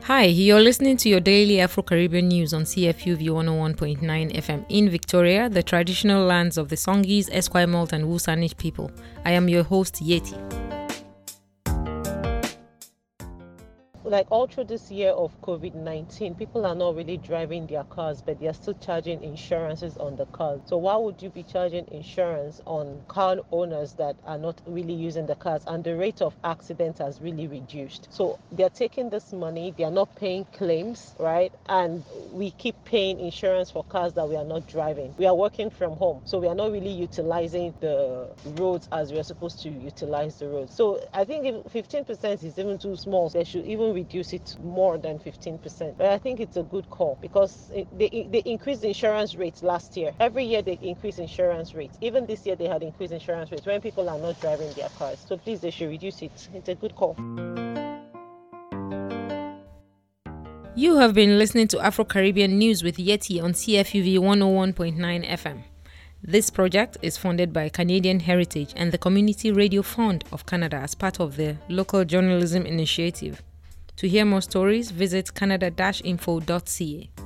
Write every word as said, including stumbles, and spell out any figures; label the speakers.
Speaker 1: Hi, you're listening to your daily Afro-Caribbean news on C F U V one oh one point nine F M in Victoria, the traditional lands of the Songhees, Esquimalt and Wusanish people. I am your host, Yeti.
Speaker 2: Like all through this year of COVID nineteen, people are not really driving their cars, but they're still charging insurances on the cars. So why would you be charging insurance on car owners that are not really using the cars? And the rate of accidents has really reduced. So they're taking this money, they're not paying claims, right? And we keep paying insurance for cars that we are not driving. We are working from home, so we are not really utilizing the roads as we are supposed to utilize the roads. So I think if fifteen percent is even too small, they should even reduce it more than fifteen percent. But I think it's a good call because it, they, they increased the insurance rates last year. Every year they increase insurance rates. Even this year they had increased insurance rates when people are not driving their cars. So please, they should reduce it. It's a good call.
Speaker 1: You have been listening to Afro-Caribbean News with Yeti on C F U V one oh one point nine F M. This project is funded by Canadian Heritage and the Community Radio Fund of Canada as part of the Local Journalism Initiative. To hear more stories, visit canada dash info dot c a.